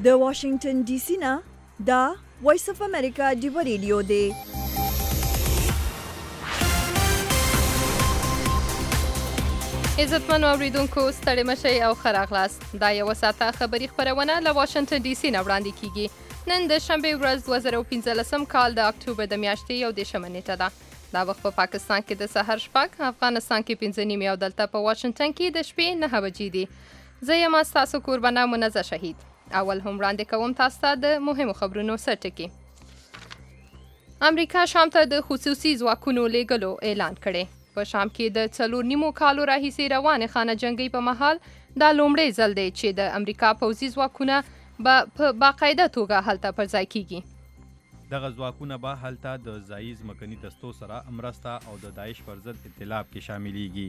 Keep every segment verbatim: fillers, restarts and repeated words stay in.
د واشنگټن ډي سي نه دا وایس اف امریکا ډیو ریډیو دی. عزتمنو اوریدونکو ستړي مشئ او ښه راغلاست. دا یوه ساعته خبري خپرونه له واشنګټن ډي سي نه وړاندې کیږي. نن د شنبې ورځ دوه زره پنځلسم کال د اکتوبر د میاشتې یو دېرشمه نیټه ده. دا وخت په پاکستان کې د سحر شپږ، افغانستان کې پنځه نیمې او دلته په واشنګټن کې د شپې نهه بجې دي. زه یم ستاسو کوربانه منزه شهید. اول هم وړاندې کوم تاسو ته د مهمو خبرونو سرټکي. امریکا شام ته د خصوصي ځواکونو لیږلو اعلان کړی. په شام کې د څلور نیمو کالو راهیسې روانې خانه جنګۍ په مهال دا لومړی ځل دی چې د امریکا پوځي ځواکونه به په باقاعده توګه هلته پر ځای کیږي. دغه ځواکونه به هلته د ځایي ځمکني دستو سره مرسته او د داعش پر ضد ائتلاف کې شاملیږي.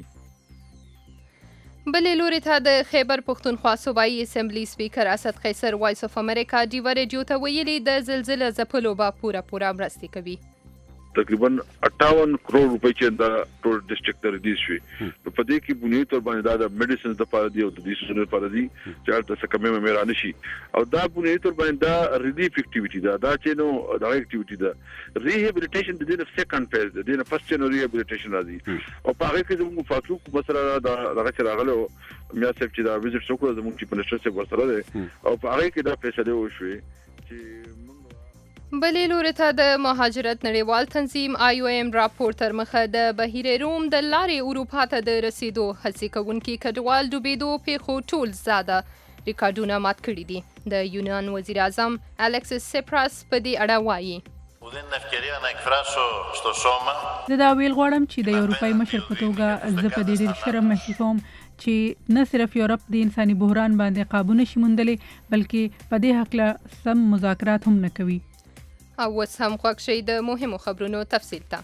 بلې لوري ته د خیبر پښتونخوا صوبایي اسمبلی سپیکر اسد قیصر وایس اف امریکا ډیو ریډیو ته ویلي د زلزله ځپلو به پوره پوره مرستې کوي. تقریبا اٹھاون کروڑ روپے چې دا ټول ډیسټریکټ ته ریلیز شوی. په دې کې بنیادي تور باندې دا د میډیسنز لپاره دی او د دې سيزونو لپاره دی چې هلته څه کمې مې را نشي او دا بنیادي تور باندې دا ریلیف اکټیویټي دا دا چې نو دا اکټیویټي دا ریهابیلیټیشن د دې سیکنډ فیز د دې فرست نو ریهابیلیټیشن راځي او په هغه کې زموږ فاکلو مسره دا هغه چې راغله میا صاحب چې دا وزټ وکړو زموږ چې منسټر صاحب ورسره دی او په هغه کې دا فیصله وشوه چې بلې لوري ته د مهاجرت نړیوال تنظیم آی او ایم راپور تر مخه د بهیر روم د لارې اروپا ته د رسیدو هڅې کوونکي کډوال ډوبېدو پیښو ټول زاده ریکارډونه مات کړي دي. د یونان وزیر اعظم الکسیس سپراس په دې اړه وایي زه دا ویل غواړم چې د اروپایي مشر په توګه زه په دې ډېر شرم محسوسوم چې نه صرف یورپ د انساني بحران باندې قابو نشي موندلی بلکې په دې هکله سم مذاکرات هم نه کوي. او اوس هم خوښ شئ د مهمو خبرونو تفصیل ته.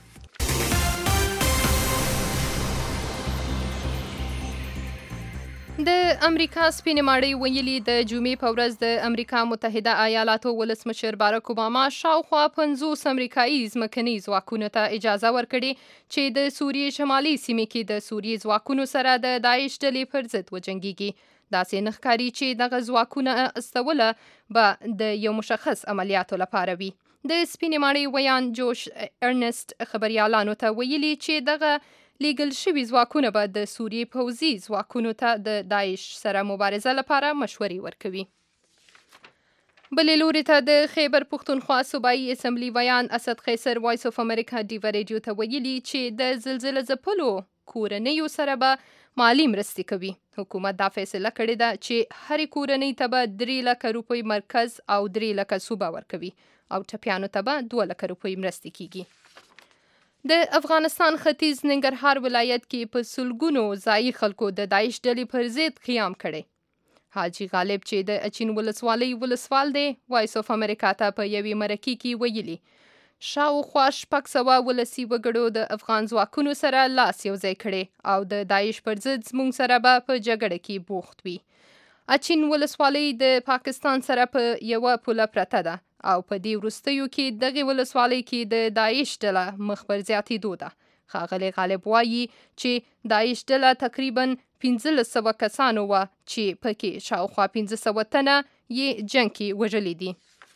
د امریکا سپینې ماڼۍ ویلي د جمعې په ورځ د امریکا متحده ایالاتو ولسمشر باراک اوباما شاوخوا پنځوس امریکایي ځمکني ځواکونو ته اجازه ورکړې چې د سوریې شمالي سیمې کې د سوریې ځواکونو سره د داعش ډلې پر ضد وجنګیږي. داسې نه ښکاري چې دغه ځواکونه استوله به د یو مشخص عملیاتو لپاره وي. د سپینې ماڼۍ ویان جوش ارنست خبریالانو ته ویلي چې دغه لیږل شوي ځواکونه به د سوریې پوځي ځواکونو ته د داعش سره مبارزه لپاره مشورې ورکوي. بلې لوري ته د خیبر پښتونخوا صوبایي اسمبلی ویان اسد قیصر وایس اف امریکا ډیو ریډیو ته ویلي چې د زلزله ځپلو کورنیو سره به مالی مرستې کوي. حکومت دا فیصله کړې ده چې هرې کورنۍ ته به درې لکه روپۍ مرکز او درې لکه صوبه ورکوي او ټپیانو ته به دوه لکه روپۍ مرستې کیږي. د افغانستان ختیځ ننګرهار ولایت کې په سلګونو ځایي خلکو د داعش ډلې پر ضد قیام کړی. حاجي غالب چې د اچین ولسوالۍ ولسوال دی وایس اف امریکا ته په یوې مرکې کې ویلي شاوخوا شپږ سوه ولسي وګړو د افغان ځواکونو سره لاس یو ځای کړی او د داعش پر ضد زموږ سره به په جګړه کې بوخت وي. اچین ولسوالۍ د پاکستان سره په یوه پوله پرته ده او په دې وروستیو کې دغې ولسوالۍ کې د داعش ډله مخ پر زیاتېدو ده. ښاغلی غالب وایي چې داعش ډله تقریبا پنځلس سوه کسانو وه چې پکې شاوخوا پنځه سوه تنه یې جنګ کې وژلي دي.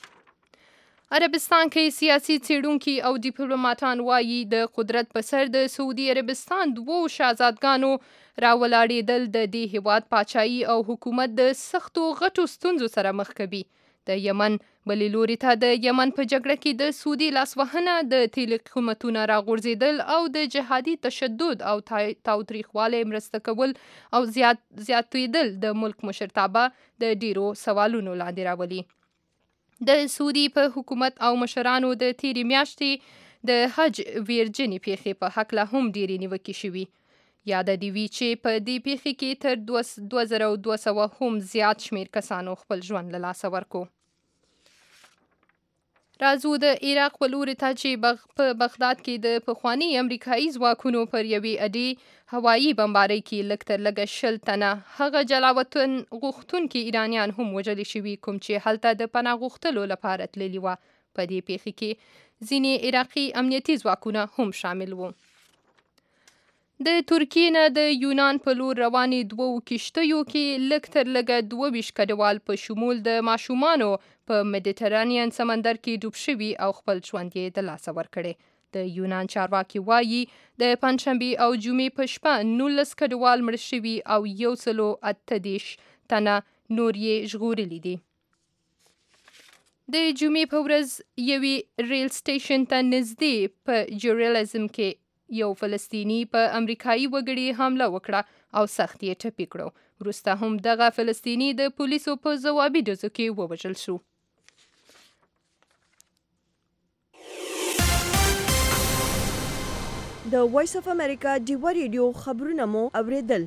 عربستان کې سیاسي څېړونکي او ډیپلوماتان وایي د قدرت په سر د سعودي عربستان دوو شهزادګانو راولاړېدل د دې هیواد پاچایي او حکومت د سختو غټو ستونزو سره مخ کوي. د یمن بلې لوري ته د یمن په جګړه کې د سعودي لاسوهنه د تیل قیمتونه راغورځېدل او د جهادي تشدد او تاوتریخوالي مرسته کول او زیات زیاتېدل د ملک مشرتابه د ډیرو سوالونو لاندې راولي. د سعودي په حکومت او مشرانو د تیرې میاشتې د حج ویرجنې پیښې په هکله هم ډیرې نیوکې شوي. یاده دې وي چې په دې پیښې کې تر دوه زره دوه سوه هم زیات شمیر کسانو خپل ژوند له لاسه ورکو. راځو د عراق په لوري ته چې په بغداد کې د پخواني امریکایي ځواکونو پر یوې اډې هوایي بمبارۍ کې لږ تر لږه شل تنه هغه جلاوطن غوښتونکي ایرانیان هم وژلي شوي کوم چې هلته د پناه غوښتلو لپاره تللي وه. په دې پیښې کې ځینې عراقي امنیتي ځواکونه هم شامل وو. د ترکیې نه د یونان په لور روانې دوو کشتیو کې لږ تر لږه دوه ویشت کډوال په شمول د ماشومانو په مدیترانین سمندر کې ډوب شوي او خپل ژوند یې د لاسه ورکړی. د یونان چارواکي وایي د پنجشنبې او جمعې په شپه نولس کډوال مړه شوي او یو سلو اته دېرش تنه نور یې ژغورلي دي. د جمعې په ورځ یوې ریل سټیشن ته نږدې په جورلیزم کې یو فلسطیني په امریکایي وګړي حمله وکړه او سخت یې ټپي کړو. وروسته هم دغه فلسطیني د پولیسو په ځوابي ډزو کې ووژل شو. د وایس اف امریکا ډیوا ریډیو خبرونه مو اوریدل.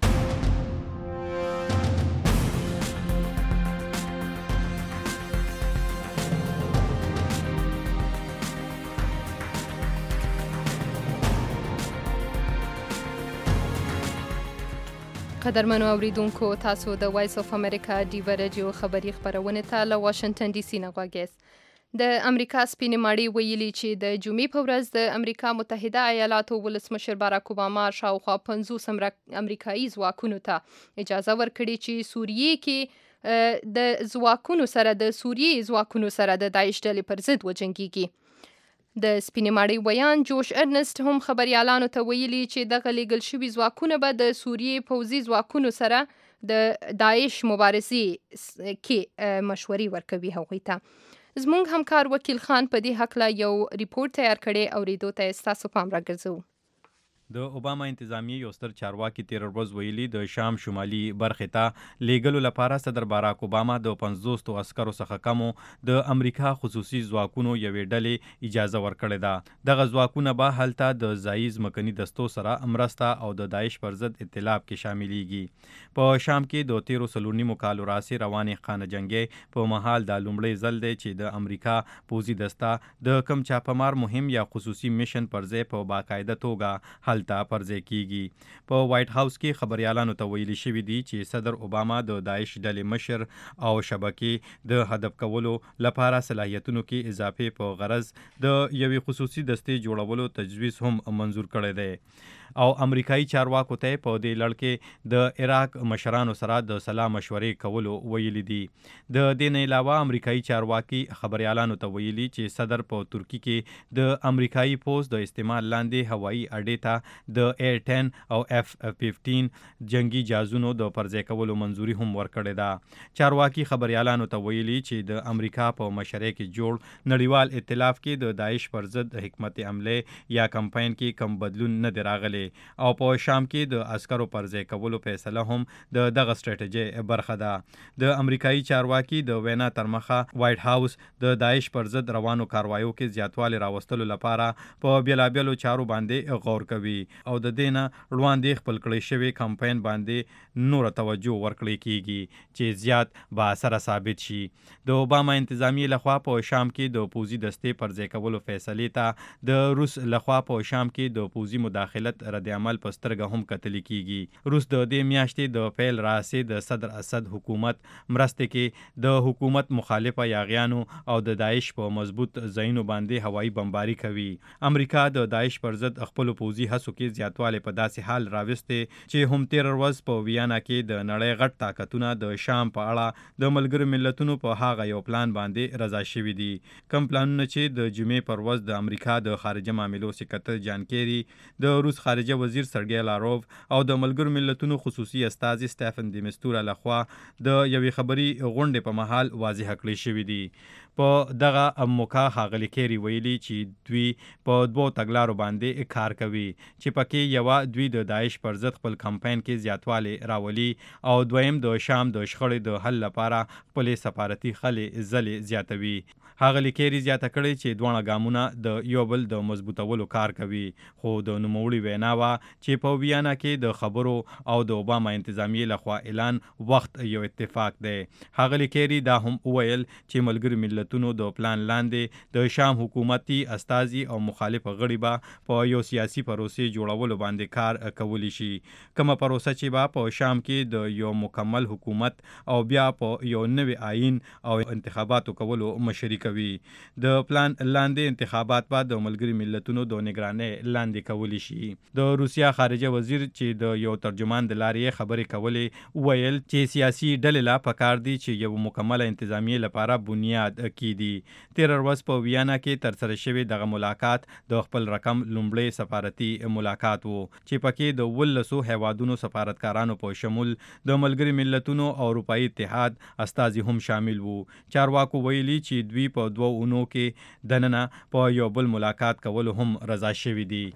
قدرمنو اوریدونکو، تاسو د وایس اف امریکا ډیوا رادیو خبری خبرونه ته له واشنگټن ډي سي نه غواړئ. د امریکا سپینې ماڼۍ ویلي چې د جمعې په ورځ د امریکا متحده ایالاتو ولسمشر باراک اوباما شاوخوا پنځوس امریکایي ځواکونو ته اجازه ورکړې چې سوریې کې د ځواکونو سره د سوریې ځواکونو سره د داعش ډلې پر ضد وجنګیږي. د سپینې ماڼۍ ویان جوش ارنسټ هم خبریالانو ته ویلي چې دغه لیږل شوي ځواکونه به د سوریې پوځي ځواکونو سره د داعش مبارزې کې مشورې ورکوي هغوی ته. زموږ همکار وکیل خان په دې هکله یو ریپورت تیار کړی، اوریدو ته یې ستاسو پام راګرځوو. د اوباما انتظامیه یو ستر چارواکي تیر ورځ ویلي د شام شمالي برخې ته لیږلو لپاره صدر باراک اوباما د پنځوسو عسکرو څخه کمو د امریکا خصوصي ځواکونو یوې ډلې اجازه ورکړې ده. دغه ځواکونه به هلته د ځایي ځمکني دستو سره مرسته او د داعش پر ضد اطلاف کې شاملیږي. په شام کې د تیرو څلور نیمو کالو راسې روانې خانه جنګۍ په مهال دا لومړی ځل دی چې د امریکا پوځي دسته د کم چاپمار مهم یا خصوصي میشن پر ځای په باقاعده توګه هلته پرځای کیږي. په وایټ هاوس کې خبریالانو ته ویلي شوي دي چې صدر اوباما د داعش ډلې مشر او شبکې د هدف کولو لپاره صلاحیتونو کې اضافه په غرض د یوې خصوصي دستې جوړولو تجویز هم منظور کړی دی. او امریکایي چارواکو ته په دې لړ کې د عراق مشرانو سره د سلا مشورې کولو ویلي دي. د دې نه علاوه امریکایي چارواکي خبریالانو ته ویلي چې صدر په ترکی کې د امریکایي پوځ د استعمال لاندې هوایي اډې ته د ایر ټین او اف پنځه جنگي جهازونو د پرځای کولو منظوري هم ورکړې ده. چارواکي خبریالانو ته ویلي چې د امریکا په مشرۍ کې جوړ نړیوال ائتلاف کې د داعش پر ضد حکمت عمله یا کمپاین کې کم بدلون نه دی راغلی او په شام کې د عسکرو پرځای کولو فیصله هم د دغه سټریټیجي برخه ده. د امریکایي چارواکي د وینا تر مخه وایټ هاوس د داعش پر ضد روانو کاروایو کې زیاتوالی راوستلو لپاره په بیلابیلو چارو باندې غور کوي او د دې نه وړاندې خپل کړی شوی کمپاین باندې نور توجه ورکړی کیږي چې زیات با اثر ثابت شي. د اوباما انتظامیه لخوا په شام کې د پوځي دستې پرځای کولو فیصلې ته د روس لخوا په شام کې د پوځي مداخلت رد عمل په سترګه هم کتل کیږي. روس د دې میاشتې د پیل راسې د صدر اسد حکومت مرستې کې د حکومت مخالفه یاغیانو او د داعش په مضبوط ځایونو باندې هوایي بمباري کوي. امریکا د داعش پر ضد خپل پوځي هڅو کې زیاتوالی په داسې حال راوستي چې هم تیر ورځ په ویانا کې د نړۍ غټ طاقتونه د شام په اړه د ملګرو ملتونو په هغه یو پلان باندې رضا شوي دي. کوم پلانونه چې د جمعې پر ورځ د امریکا د خارجه معاملو سکرټر جان کیری، د روس خارجه وزیر سرګی لاروف او د ملګرو ملتونو خصوصي استازي سټیفن دی مستورا لخوا د یوې خبري غونډې په محل واضح کړی شوی دی. په دغه موقع ښاغلي کیری ویلي چې دوی په دوو تګلارو باندې کار کوي چې پکې یوه دوی د داعش پر ضد خپل کمپاین کې زیاتوالی راولي او دویم د شام د شخړې د حل لپاره خپلې سفارتي خلې ځلې زیاتوي. ښاغلي کیری زیاته کړې چې دواړه ګامونه د یو بل د مضبوطولو کار کوي، خو د نوموړي وینا وه چې په ویانا کې د خبرو او د اوباما انتظامیې لخوا اعلان وخت یو اتفاق دی. ښاغلي کیری دا هم وویل چې ملګري ملتونو د پلان لاندې د شام حکومتي استازي او مخالف غړي به په یو سیاسي پروسې جوړولو باندې کار کولی شي. کومه پروسه چې به په شام کې د یو مکمل حکومت او بیا په یو نوي آئین او انتخاباتو کولو مشري کوي. د پلان لاندې انتخابات بعد د ملګري ملتونو د نگرانۍ لاندې کولی شي. د روسیا خارجه وزیر چې د یو ترجمان د لارې خبرې کولې ویل چې سیاسي ډلې لا پکار دي چې یو مکمله انتظامیه لپاره بنیاد کیدي. تیر ورځ په ویانا کې ترسره شوی دغه ملاقات د خپل رقم لومړی سفارتي ملاقات وو چې پکې د ولسو هیوادونو سفارتکارانو په شمول د ملګري ملتونو او اروپאי اتحاد استازي هم شامل وو. چارواکو ویلي چې دوی په دوه اونو کې دننه په یو بل ملاقات کول هم رضا شوي دي.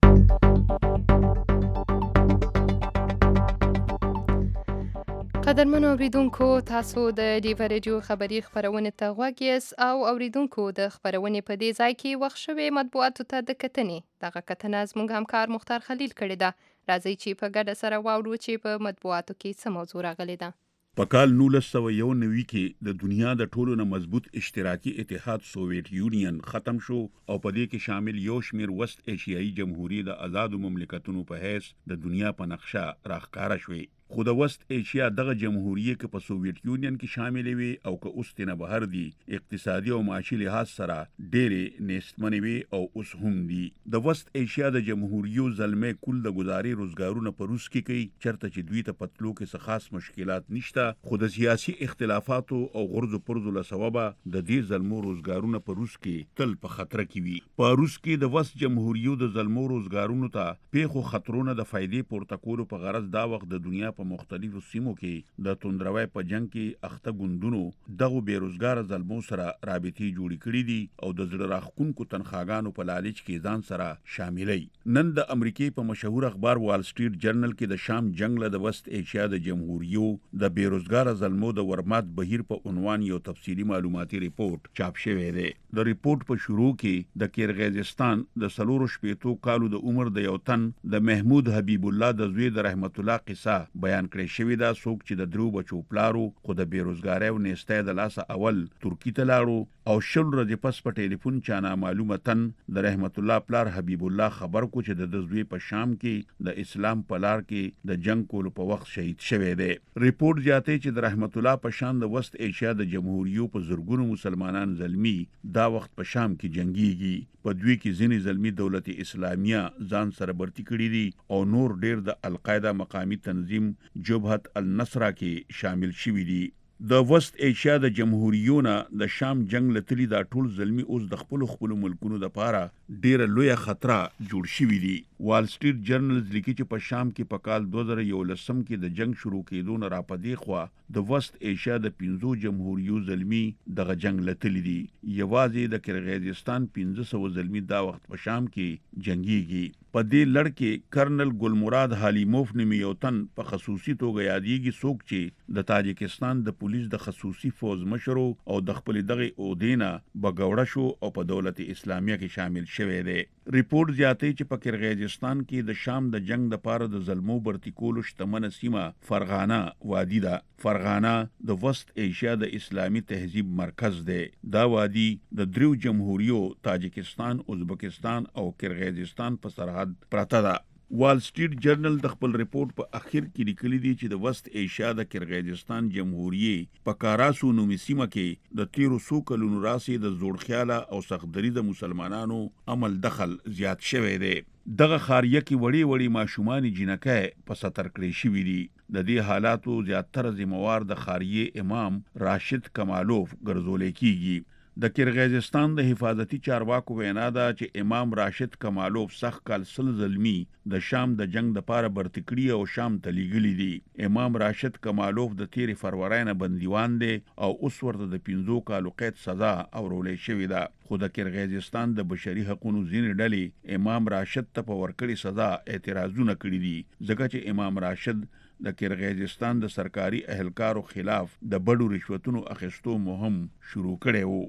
قدرمنو اوریدونکو، تاسو د ډیو ریډیو خبري خبرونه ته غوږ یاست او اوریدونکو د خبرونې په دې ځای کې وخت شوی مطبوعاتو ته د کتنې دغه کتنه زموږ همکار مختار خلیل کړې ده. راځئ چې په ګډه سره واورو چې په مطبوعاتو کې څه موضوع راغلې ده. په کال نولس سوه یو نوي کې د دنیا د ټولو نه مضبوط اشتراکي اتحاد سوویت یونین ختم شو او په دې کې شامل یو شمیر وست ایشیایي جمهوریت د آزادو مملکتونو په حیث د دنیا په نقشه راښکاره شوې. خو د وست ایشیا دغه جمهوریت کې په سوویت یونین کې شامل وي او که اوس تنه بهر دي، اقتصادي او معاشي لحاظ سره ډېرې نېستمنې وي او اوس هم دي. د وست ایشیا د جمهوریت زلمې کل د گزاري روزګارونه په روس کې کوي، چرته چې دوی ته پتلو کې څه خاص مشکلات نشته، خو د سیاسي اختلافاتو او غرض پرځو له سببه د دې زلمو روزګارونه په روس کې تل په خطر کې وي. په روس کې د وست جمهوریت د زلمو روزګارونو ته پیښو خطرونه د فائدې پورته کولو په غرض دا وخت د دنیا په مختلفو سیمو کې د توندروي په جنگ کې اخته ګوندونو دغه بیروزګار زلمو سره رابطې جوړې کړې دي او د زړه راښکونکو تنخواګانو په لالچ کې ځان سره شاملې. نن د امریکای په مشهور اخبار وال سټریټ جرنل کې د شام جنگ له د وست ایشیا د جمهوریت د بیروزګار زلمو د ورمات بهیر په عنوان یو تفصیلی معلوماتي ریپورت چاپ شوی دی. د ریپورت په شروع کې د کرغیزستان د سلورو شپېتو کالو د عمر د یو تن د محمود حبیب الله د زوی د رحمت الله قصه بیان کړی شوی دا. څوک چې د درو بچو پلارو خو د بیروزګارۍ او نیستۍ د لاسه اول ترکی ته لاړو او شل ورځې پس په ټلیفون چا نامعلومه تن د رحمت الله پلار حبیب الله خبر کو چې د زوی په شام کې د اسلام په لار کې د جنگ کولو په وخت شهید شوی دی. ریپورت زیاتوي چې د رحمت الله په شان د وست ایشیا د جمهوریت په زرګونو مسلمانان زلمی دا وخت په شام کې جنگيږي. په دوی کې ځینې زلمی دولت اسلامیه ځان سره برتی کړي دي او نور ډیر د القاعده مقامی تنظیم جبهت النصره کې شامل شوي دي. د وست ایشیا د جمهوریتونو د شام جنگ لتلی دا ټول زلمی اوس د خپل خپل ملکونو د پاره ډیره لوی خطر جوړ شوی دي. وال سټریټ جرنل لیکي چې په شام کې په کال دوه زره یولسم کې د جنگ شروع کېدو نه را پدې خو د وست ایشیا د پنځو جمهوریت زلمی دغه جنگ لتلی دي. یوازې د کرغیزستان پنځه سوه زلمی دا وخت په شام کې جنگيږي. په دې لړ کې کرنل ګلمراد حالیموف نومي یو تن په خصوصي توګه یادېږي، څوک چې د تاجکستان د پولیس د خصوصي فوج مشر او د خپل دغه عہدې نه بغوړه شو او په دولت اسلامیه کې شامل شوی دی. ریپورت زیاتوي چې په کرغیزستان کې د شام د جنگ د پاره د زلمو برتی کولو شتمنه سیمه فرغانه وادي ده. فرغانه د وست ایشیا د اسلامی تهذیب مرکز دی. دا وادي د دریو جمهوریتو تاجکستان، ازبکستان او کرغیزستان په سرحد پراته ده. وال سټریټ جرنل د خپل ریپورت په اخر کې لیکلي دي چې د وست ایشیا د کرغیزستان جمهوریت په کاراسو نومي سیمه کې د تیرو څو کلونو راځي د زوړ خیاله او سختدري د مسلمانانو عمل دخل زیات شوی دی. دغه خاریه کې وړي وړي ماشومان جنکه په ستر کړی شوی دي. د دې حالاتو زیاتره ذمہوار د خاریه امام راشد کمالوف ګرځول کیږي. د کرغیزستان د حفاظتي چارواکو وینا ده چې امام راشد کمالوف سخت کال سل زلمی د شام د جنگ د پاره برتکړي او شام ته لیږلي دي. امام راشد کمالوف د تیری فروری نه بندیوان دی او اوس ورته د پنځو کالو قید سزا اورولې شوې ده. خو د کرغیزستان د بشري حقوقو ځینې ډلې امام راشد ته په ورکړې سزا اعتراضونه کړي دي، ځکه چې امام راشد د کرغیزستان د سرکاري اهلکارو خلاف د بډو رشوتونو اخیستو مهم شروع کړی وو.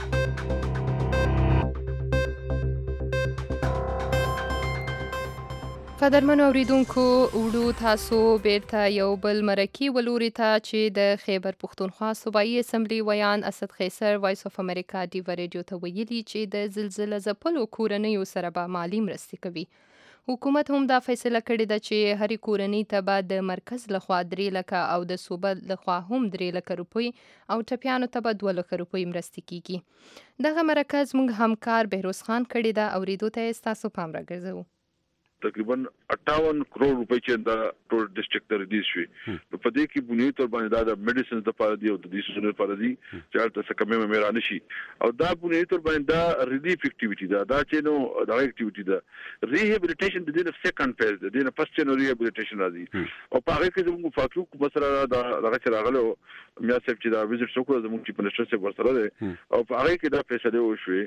قدرمنو اوریدونکو، وړو تاسو بیرته یو بل مرکي ولوري ته چې د خیبر پښتونخوا صوبایي اسمبلی ویان اسد خیسر وایس اف امریکا ډیو ریډیو ته ویلي چې د زلزلې ځپلو کورنیو سره به مالي مرستې کوي. حکومت هم دا فیصله کړې ده چې هرې کورنۍ ته به د مرکز لخوا درې لکه او د صوبه لخوا هم درې لکه روپۍ او ټپیانو ته به دوه لکه روپۍ مرستې کیږي. دغه مرکز موږ همکار بهروز خان کړی ده، اورېدو ته یې ستاسو پام راګرځوو. تقریبا اٹھاون کروڑ روپۍ چې دا ټول ډیسټریکټ ته ریلیز شوي. په دې کې بنیادي تور باندې دا د میډیسنز لپاره دی او د دې سوزونو لپاره دی چې هلته څه کمې مې را نشي. او دا بنیادي تور باندې دا ریلیف اکټیویټي ده، دا چې نو دا اکټیویټي ده. ریهابیلیټیشن د دې نه سیکنډ فیز ده، د نه فرست نو ریهابیلیټیشن راځي. او په هغه کې زموږ فاکو مثلا دا هغه چې راغله میا صاحب چې دا وزټ وکړو زموږ چې په نشټر څخه ورسره ده او په هغه کې دا فیصله وشوي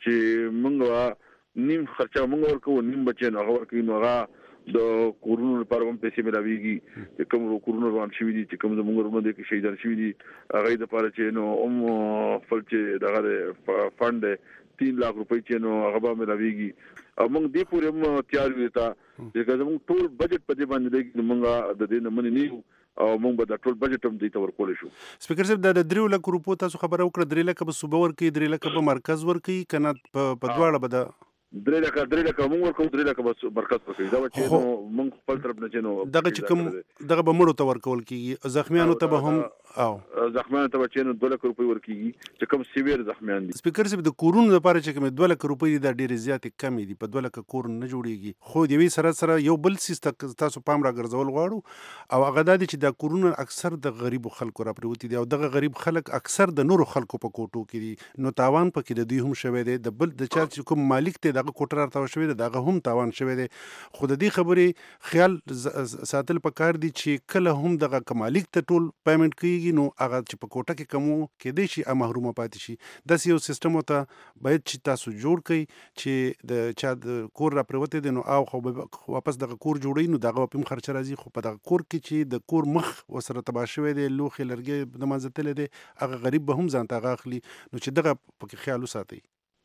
چې موږ نیم خرچه موږ ورکو، نیم بچي نو هغه ورکوي. نو هغه د کورونو لپاره هم پیسې ملاويږي چې کوم کورونو روان شوي دي چې کوم زموږ ورونه دي کې شهیدان شوي دي هغه د لپاره چې نو هم خپل چې دغه فند تین لاکھ روپۍ چې نو هغه به ملاويږي. او موږ دې پورې هم تیار یو ته چې زموږ ټول بجټ په دې باندې دی موږ د دې نه منې نه یو او موږ به د ټول بجټ هم دې ته ورکول شو. سپیکر صاحب د درې لکه روپو تاسو خبره وکړه، درې لکه به صوبه ورکوي، درې لکه به مرکز ورکوي کنه په دواړه به د درې لکه درې لکه موږ ورکو، درې لکه بس مرکز ورکوي. دا چې نو موږ خپل طرف نه چې نو دغه چې کوم دغه به مړو ته ورکول کیږي، زخمیانو ته به هم او زخمیانو ته چې نو دوه لکه روپۍ ورکیږي چې کوم سیویر زخمیان دي. سپیکر صاحب د کورونو لپاره چې کوم دوه لکه روپۍ دا ډېرې زیاتې کمې دي، په دوه لکه کور نه جوړیږي. خو د یوې سره سره یو بل سیستم تاسو پام راګرځول غواړو او هغه دا دی چې دا کورونه اکثر د غریبو خلکو راپریوتي دي او دغه غریب خلک اکثر د نورو خلکو په کوټو کې دي. نو تاوان پکې د دوی هم شوی دی، د بل د چا چې کوم مالک ته دغه کوټه راته شوی دی دغه هم تاوان شوی دی. خو د دې خبرې خیال ساتل پکار دي چې کله هم دغه مالک ته ټول پیمنټ کیږي نو هغه چې په کوټه کې کمو کېدای شي محرومه پاتې شي. داسې یو سیستم ته باید چې تاسو جوړ کړئ چې د چا د کور را پریوتی دی نو او خو واپس دغه کور جوړوي نو دغه په خرچه راځي. خو په دغه کور کې چې د کور مخ وسره تباه شوی دی، لوښي لرګي د منځه تللی دی، هغه غریب به هم ځان ته هغه اخلي. نو چې دغه پکې خیال وساتئ.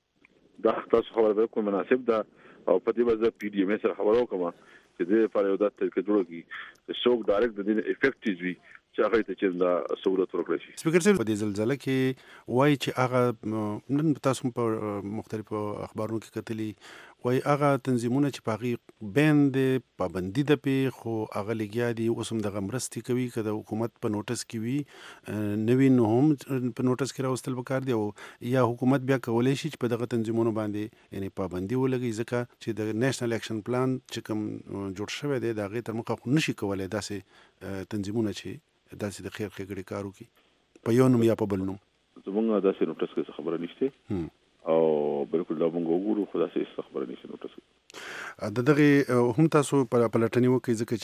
دا تاسو خبره بالکل مناسب ده او په دې باندې پی ډی ایم سره خبرو کوم چې د لپاره یو د طریقې جوړ کی چې څوک ډایرکټ د دې افیکټیو وي چې هغه ته چې دا سہولت ورکړي شي. سپیکر صاحب په دې زلزلہ کې وایي چې هغه نن تاسو په مختلفو اخبارونو کې کتلي وایي هغه تنظیمونه چې په هغې بند پابندي ده پې خو هغه لګیا دي اوس هم دغه مرستې کوي که د حکومت په نوټس کې وي نه وي نو هم په نوټس کې راوستل پکار دي او یا حکومت بیا کولی شي چې په دغه تنظیمونو باندې یعنې پابندي ولګوي ځکه چې د نیشنل اکشن پلان چې کوم جوړ شوی دی د هغې تر مخه خو نشي کولی داسې تنظیمونه چې داسې د خیر ښېګړې کار وکړي په یو نوم یا په بل نوم. زمونږ داسې نوټس کې خبره نشته او بالکل دا موږ وګورو خو داسې خبره نشته نوټس کې. د دغې هم تاسو پلټنې وکړئ ځکه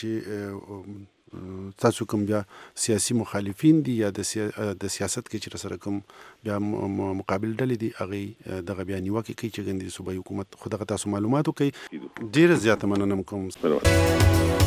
چې تاسو کوم بیا سیاسي مخالفین دي یا د سیاست کې چې سره کوم بیا مقابل ډلې دي هغې دغه بیا نیوکې کوي چې ګندې صوبایي حکومت خو دغه تاسو معلومات وکړئ. ډېره زیاته مننه کوم.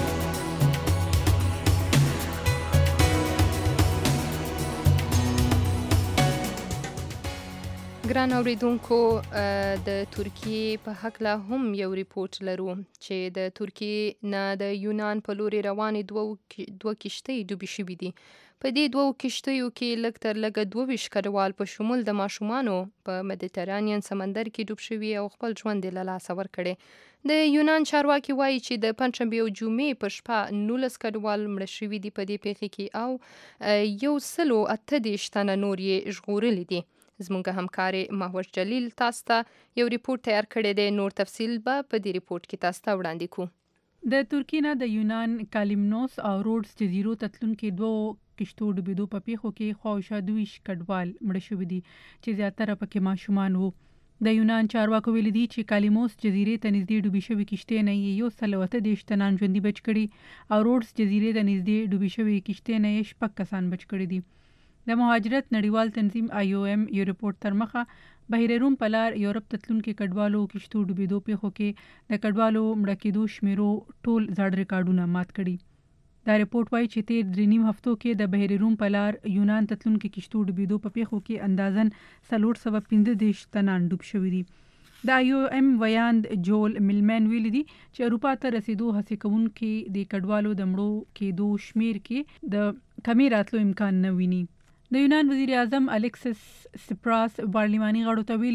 ګران اوریدونکو د ترکیې په هکله هم یو ریپورت لرو چې د ترکیې نه د یونان په لوري روانې دوه دوه کشتۍ ډوبې شوي دي. په دې دوو کشتیو کې لږ تر لږه دوه ویشت کډوال په شمول د ماشومانو په مدیترانین سمندر کې ډوب شوي او خپل ژوند یې له لاسه ورکړی. د یونان چارواکي وایي چې د پنجشنبې او جمعې په شپه نولس کډوال مړه شوي دي په دې پیښې کې او یو سل او اته دېرش تنه نور یې ژغورلي دي. زمونږ همکارې مهوش جلیل تاسو ته یو ریپورت تیار کړی دی، نور تفصیل به په دې ریپورت کې تاسو ته وړاندې کوو. د ترکیې نه د یونان کالیمنوس او روډز جزیرو ته تلونکي دوو کشتو ډوبېدو په پیښو کې خواوشا دوه ویشت کډوال مړه شوي دي چې زیاتره پکې ماشومان وو. د یونان چارواکو ویلي دي چې کالیموس جزیرې ته نږدې ډوبې شوي کشتۍ نه یې یو سل او اته دېرش تنان ژوندي بچ کړي او روډز جزیرې ته نږدې ډوبې شوي کشتۍ نه یې شپږ کسان بچ کړي دي. د مهاجرت نړیوال تنظیم آی او ایم یو رپورټ تر مخه بحر روم په لار یورپ ته تلونکي کډوالو کشتو ډوبېدو پیښو کې د کډوالو مړه کېدو شمیرو ټول زاړه ریکارډونه مات کړي. دا رپورټ وایي چې تیر درې نیم هفتو کې د بحر روم په لار یونان ته تلونکي کشتو ډوبېدو په پیښو کې اندازن څلور سوه پنځه دېرش تنان ډوب شوي دي. د آی او ایم ویاند جول ملمن ویلي دي چې اروپا ته رسیدو هڅې کوونکي د کډوالو د مړو کېدو شمیر کې د کمې راتلو امکان نه ویني. د یونان وزیر اعظم الیکسس سپراس پارلماني غړو ته ویلي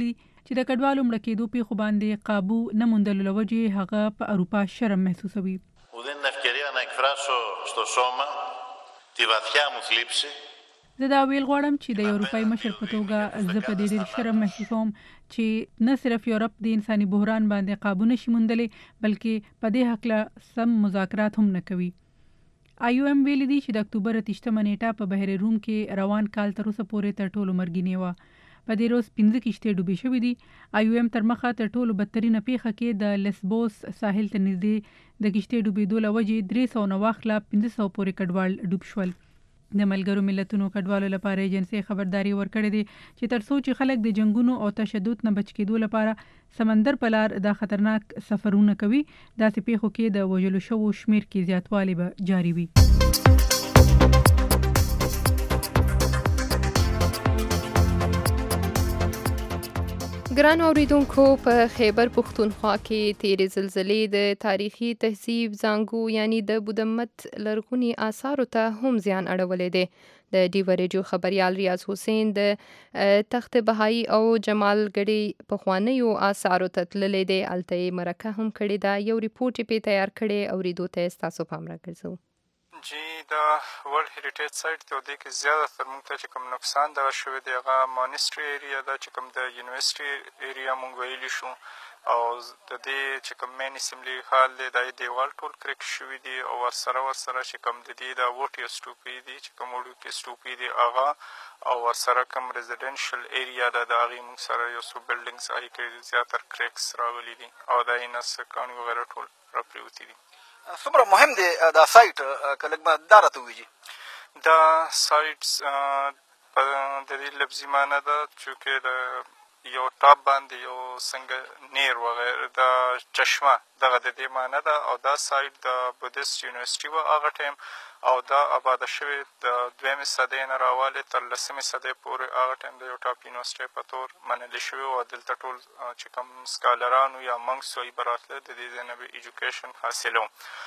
چې د کډوالو مړه کېدو پیښو باندې قابو نه موندلو له وجې هغه په اروپا شرم محسوسوي. Μου δίνει ευκαιρία να εκφράσω στο σώμα τη βαθιά μου θλίψη. زه دا ویل غواړم چې د اروپای مشر په توګه زه په دې ډېر شرم محسوسوم چې نه صرف یورپ د انساني بحران باندې قابو نشي موندلی بلکې په دې هکله سم مذاکرات هم نه کوي. آی او ایم ویلي دي چې د اکتوبر اتهشتمه نیټه په بحر روم کې روان کال تر اوسه پورې تر ټولو مرګینې وه. په دې روز پنځه کښتۍ ډوبې شوې دي. آی او ایم تر مخه تر ټولو بدترینه پیښه کې د لیسبوس ساحل ته نږدې د کښتۍ ډوبېدو له وجې درې سوه نه واخله پنځه سوه پورې کډوال ډوب شول. د ملګرو ملتونو کډوالو لپاره ایجنسۍ خبرداري ورکړې دي چې تر څو چې خلک د جنګونو او تشدد نه بچ کېدو لپاره سمندر په لار دا خطرناک سفرونه کوي داسې پیښو کې د وژلو شوو شمیر کې زیاتوالی به جاري وي. ګران اوریدونکو په خیبر پښتونخوا کې تیرې زلزلې د تاریخي تهذیب زانګو یعنی د بودمت لرغوني آثارو ته هم زیان اړولی دی. د ډیو ریډیو خبریال ریاض حسین د تخت بهایی او جمال ګړي پخوانیو آثارو ته تللی دی. هلته یې مرکه هم کړې ده. یو ریپورټ یې پې تیار کړی اورېدو ته یې ستاسو پام راګرځوو. جی دا ورلد هیریټیج سایټ دی او دې کې زیاده تر موږ ته چې کوم نقصان دغه شوی دی هغه مانسټري ایریا ده چې کوم د یونیورسټي ایریا موږ ویلي شو او د دې چې کوم مین اسمبلي هال دی دا یې دیوال ټول کرک شوي دي او ورسره ورسره چې کوم د دې دا ووټي سټوپي دي چې کوم وړوکي سټوپي دي هغه او ورسره کوم ریزیډنشل ایریا ده د هغې موږ سره یو څو بلډینګز هغې کې زیاتر کرکس راغلي دي او دا یې نس کاڼي وغیره ټول راپرېوتي دي. څومره مهم دی دا سایټ که لږ به دا راته وویجي؟ دا سایټس په د دې لفظي معنی ده چونکې د یو ټاپ باندې یو څنګه نیر وغیره دا چشمه دغه د دې معنی ده او دا سایټ د بودیست یونیورسټي وه هغه ټایم او دا آباده شوې د دویمې صدۍ نه راوالې تر لسمې صدۍ پورې هغه ټایم د یو ټاپ یونیورسټۍ په طور منلې شوې وه. دلته ټول چې کوم سکالرانو یا منکس وایي به راتله د دې ځای نه به ایجوکیشن حاصلو.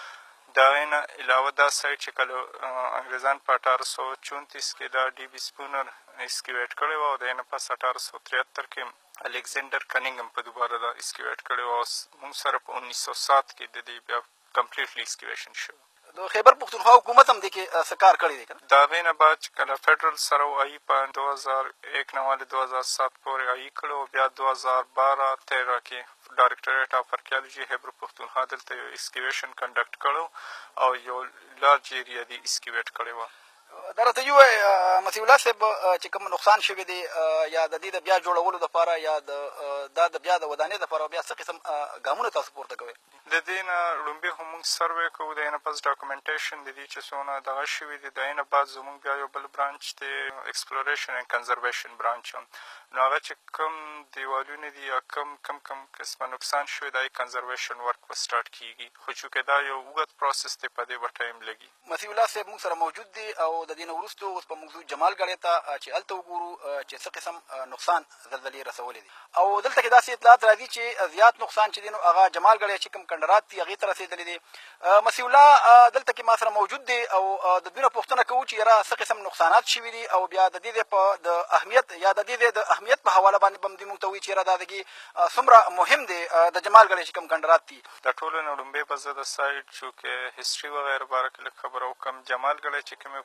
د هغې نه علاوه دا سایټ چې کله انګریزان په اټاره سوه چونتیس کې دا ډي بي سپونر اسکیویټ کړی وه او د هغې نه پس اټاره سوه تریهتر کې الکزینډر کنینګم په دوباره دا اسکیویټ کړی وه او موږ سره په انیس سو سات کې د دې بیا کمپلیټلی اسکیویشن شوی. د خیبر پښتونخوا حکومت هم دې کې څه کار کړی دی که نه؟ د هغې نه بعد چې کله فیډرل سره وایي په دو هزار ایک نه والې دو هزار سات پورې وایي کړی او بیا دو هزار باره تیره کې ډایرکټریټ اف ارکیالوجي خیبر پښتونخوا دلته یو اسکیویشن کنډکټ کړی او یو لارج ایریا دې اسکیویټ کړی وه. دا راته ووایه مسیح الله صاحب چې کوم نقصان شوی دی یا د دې د بیا جوړولو دپاره یا د دا د بیا د ودانۍ دپاره بیا څه قسم ګامونه تاسو پورته کوئ؟ د دې نه لومړي خو موږ سروې کوو د هغې نه پس ډاکومنټیشن د دې چې څونه دغه شوي دي د هغې نه بعد زموږ بیا یو بل برانچ دی ایکسپلوریشن اینډ کنزرویشن برانچ هم نو هغه چې کوم دیوالونه دي یا کم کم کم قسمه نقصان شوی دا یې کنزرویشن ورک به سټارټ کېږي خو چونکې دا یو اوږد پروسس دی په دې به ټایم لګي. مسیح الله صاحب موږ سره موجود دی او د دې نه وروستو اوس به موږ ځو جمال ګړۍ ته چې هلته وګورو چې څه قسم نقصان زلزلې رسولی دي او دلته کې داسې اطلاعات راځي چې زیات نقصان چې دی نو هغه جمال ګړۍ چې کوم کندرات دي هغې ته رسېدلي دي. مسیح الله دلته کې ما سره موجود دی او د دوی نه پوښتنه کوو چې یاره څه قسم نقصانات شوي دي او بیا د دې په د اهمیت یا د دې د اهمیت په حواله باندې به هم دوی موږ ته وایي چې یاره دا دګې څومره مهم دی د جمال ګړۍ چې کوم کندرات دي. د ټولو نه لومړی به زه د سایټ چونکې هسټري وغیره باره کې لږ خبره وکړم. جمال ګړۍ چې کومې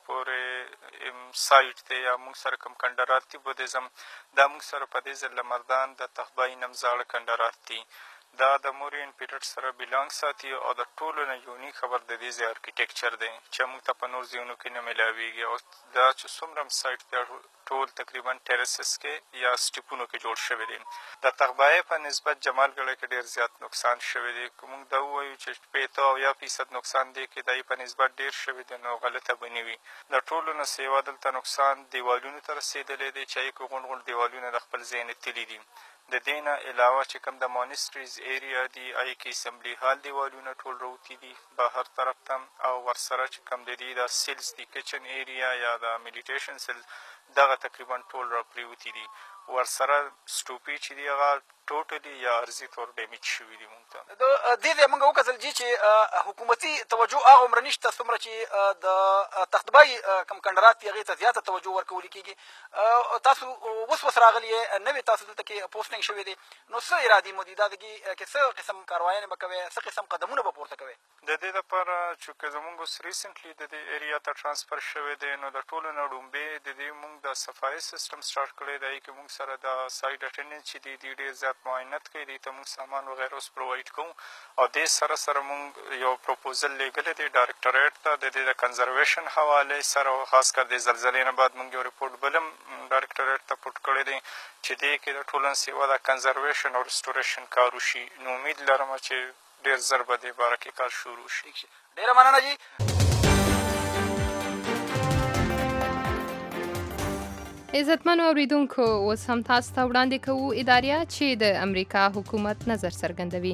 پورې سایټ دی یا موږ سره کوم کندرات دي بودیزم دا موږ سره په دې ځل لمردان د تخبای نم زاړه کندرات دي. دا د مورین پیریډ سره بیلانګ ساتي او د ټولو نه یونیک خبر د دې ځای ارکیټیکچر دی چې موږ ته په نور ځایونو کې نه میلاویږي او دا چې څومره هم سایټ دی ټول تقریبا ټیرسس کې یا سټیپونو کې جوړ شوی دی. د تخبایې په نسبت جمال ګړۍ کې ډېر زیات نقصان شوی دی. که موږ دا ووایو چې شپېته او یا فیصد نقصان دی کې دا یې په نسبت ډېر شوی دی نو غلطه به نه وي. د ټولو نه سیوا دلته نقصان دیوالونو ته رسېدلی دی چې هغې کې غونډ غونډ دیوالونه د خپل ځای نه تللي دي. د دې نه علاوه چې کوم د مانسټریز ایریا دي هغې کې اسمبلي هال دیوالونه ټول راوتي دي بهر طرف ته او ورسره چې کوم د دې دا سیلز دي کچن ایریا یا د میډیټیشن سیلز دغه تقریبا ټول را پرېوتي دي. ورسره سټوپي چې دي هغه ټوټلی یا عرضي طور ډیمیج شوي دي مونږ ته. د دې ځای مونږ وکتل جي چې حکومتي توجه هغه عمره نشته څومره چې د تختبای کوم کنډرات دي هغې ته زیاته توجه ورکول کېږي. تاسو اوس اوس راغلي یې نوې تاسو دلته کې پوسټینګ شوی دی، نو څه ارادې مو دي دا دګي کې څه قسم کاروایانې به کوئ، څه قسم قدمونه به پورته کوئ؟ د دې دپاره چونکې زمونږ اوس ریسنټلی د دې ایریا ته ټرانسفر شوی دی، نو د ټولو نه ډومبې د دې مونږ د صفایي سیسټم سټارټ کړی دی کې مونږ سره د سایډ اټینډنټ چې دي دي ډېر زیات معاینت کوي، دې ته مونږ سامان وغیره اوس پرووایډ کوو. او دې سره سره مونږ یو پروپوزل لیږلی دی ډایرکټریټ ته د دې د کنزرویشن حوالې سره، خاص کر د زلزلې نه بعد مونږ یو رپورټ بل هم ډایرکټریټ ته پوټ کړی دی چې دې کې د ټولنې سیوا د کنزرویشن او ریسټوریشن کار وشي. نو امید لرم چې ډېر زر به دې باره کې کار شروع شي. ډېره مننه جي. عزتمنو اوریدونکو، اوس هم تاسو ته وړاندې کوو اداریه چې د امریکا حکومت نظر څرګندوي.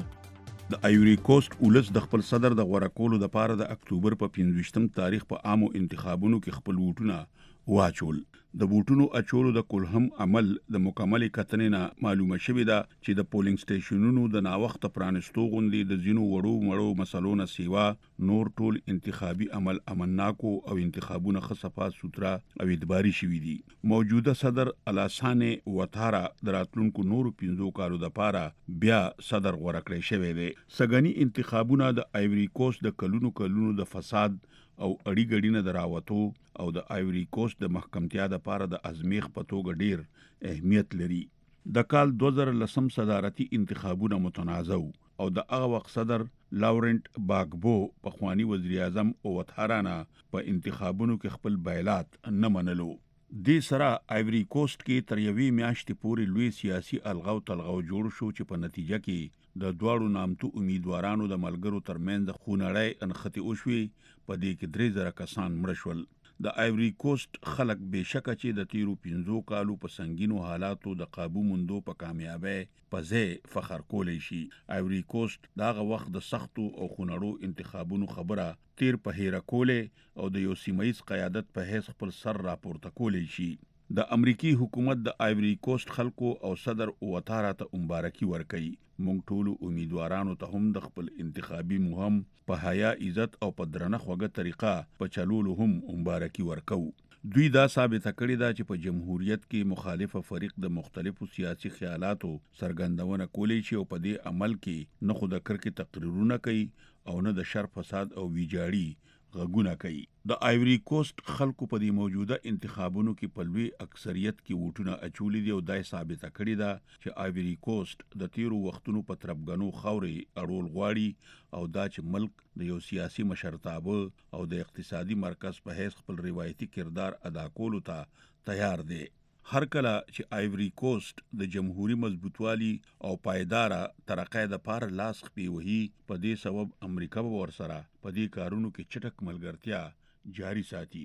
د ایوري کوسټ ولس د خپل صدر د غوره کولو دپاره د اکتوبر په پنځویشتم تاریخ په عامو انتخابونو کې خپل ووټونه واچول. د بوټونو اچولو د کلهم عمل د مکمل کتنې نه معلومه شوې ده چې د پولینګ سټیشنونو د ناوخته پرانستو غوندې د ځینو وړو مړو مسلو نه سیوا نور ټول انتخابي عمل امنناکو او انتخابونه ښه صفا سوتره او اعتباري شوي دي. موجوده صدر الاسانه واتارا د راتلونکو نورو پنځو کالو دپاره بیا صدر غوره کړی شوی دی. سږني انتخابونه د ایوري کوسټ د کلونو کلونو د فساد او اړی ګړی نه دراوتو او د ایوري کوسټ د محکمتیا د پاره د ازمیخ په توګه ډیر اهمیت لري. د کال دوه زره لسم صدارتي انتخابونه متنازع او د هغه وخت صدر لاورنټ باګبو پخوانی وزیر اعظم او واتارا په انتخابونو کې خپل بایلات نه منلو. دې سره ایوري کوسټ کې تر یوې میاشتې پورې لوی سیاسي الغاو تلغاو جوړ شو چې په نتیجه کې د دواړو نامتو امیدوارانو د ملګرو ترمنځ خونړۍ انختی وشوي. په دې کې درې زره کسان مړه شول. د ایوري کوسټ خلک بېشکه چې د تیرو پنځو کالو په سنګینو حالاتو د قابو موندو په کامیابۍ په ځای فخر کولی شي. ایوري کوسټ د هغه وخت د سختو او خونړو انتخابونو خبره تیر په هیره کولی او د یو سیمهیز قیادت په حیث خپل سر راپورته کولی شي. د امریکي حکومت د ایوري کوسټ خلکو او صدر واتارا ته مبارکي ورکوي. موږ ټولو امیدوارانو ته هم د خپل انتخابي مهم په حیا عزت او په درنه خوږه طریقه په چلولو هم مبارکي ورکوو. دوی دا ثابته کړې ده چې په جمهوریت کې مخالفه فریق د مختلفو سیاسي خیالاتو څرګندونه کولی شي او په دې عمل کې نه خو د کرکې تقریرونه کوي او نه د شر فساد او ویجاړي غږونه کوي. د ایوري کوسټ خلکو په دې موجوده انتخابونو کې په لوی اکثریت کې ووټونه اچولي دي او دا ثابته کړې ده چې ایوري کوسټ د تیرو وختونو په تربګنو خاورې اړول غواړي او دا چې ملک د یو سیاسي مشرتابه او د اقتصادي مرکز په حیث خپل روایتي کردار ادا کولو ته تیار دی. هر کله چې ایوري کوسټ د جمهوریت مضبوطوالي او پایداره ترقۍ د پاره لاس خپې وهي، په دې سبب امریکا به ورسره په دې کارونو کې چټک ملګرتیا جاری ساتي.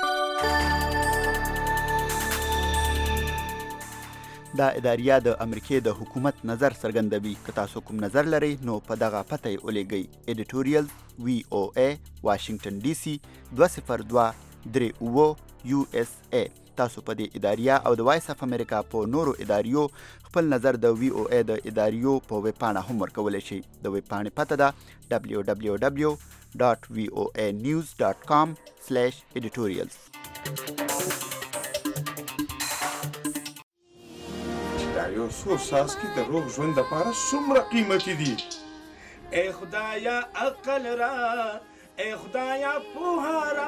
دا اداریه د امریکای د حکومت نظر څرګندوي. که تاسو کوم نظر لرئ نو په دغه پته یې ولیږئ. ایډیټوریال وی او ای واشنگټن ډي سي دوه صفر دوه درې اوه یو اس ای. تاسو په دې اداریه او د وایس اف امریکا په نورو اداریو خپل نظر د وی او ای د اداریو په ویب پاڼه هم ورکولی شئ. د ویب پاڼې پته ده دبلیو دبلیو دبلیو ډاټ وی او ای نیوز ډاټ کام سلیش ایډیټوریالز. دا یو څو څاڅکي د روغ ژوند دپاره څومره قیمتي دي. ای خدایا عقل را، ای خدایا پوهه را.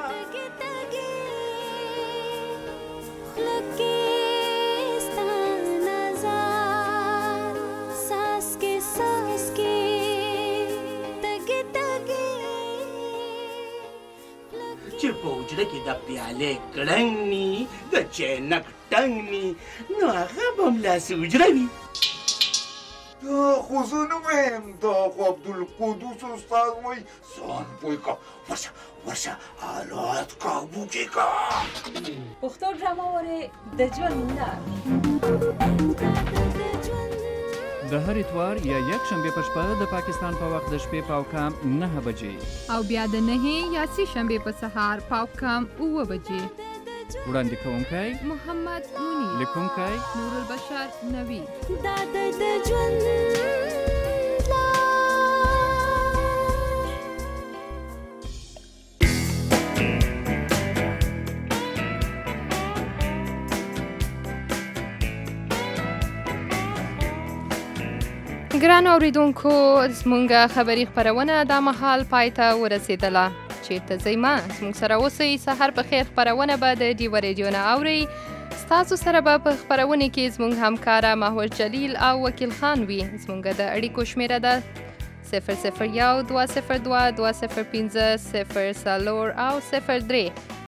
چې په حجره کې د پیالې کړنګ ني، د چینک ټنګ ني، نو هغه به همداسې حجره وي. دا خو زه نه وایم، دا خو عبدالقدوس استاد وایي. ځان پوه که، ورشه ورشه حالات کابو کې که. پښتو ډرامه وارې د ژوند لار. د هر اتوار یا یک شنبه په شپه د پاکستان په وخت د شپې پاو کام نه بجې او بیا د نهې یا سې شنبه په سهار پاو کام اوه بجې. وړاندې کوونکی محمد منیر، لیکونکی نور البشر نوی. دا د ژوند ګرانو اوریدونکو، زموږ خبري خپرونه دا مهال پای ته ورسېدله. چیرته ځئ مه، زموږ سره اوسئ. سهار په خیر خپرونه به د ډیوه ریډیو نه اورئ. ستاسو سره به په خپرونې کې زموږ همکاره مهوش جلیل او وکیل خان وي. زموږ د اړیکو شمیره ده صفر صفر یو دوه صفر دوه دوه صفر پنځه صفر څلور او صفر درې.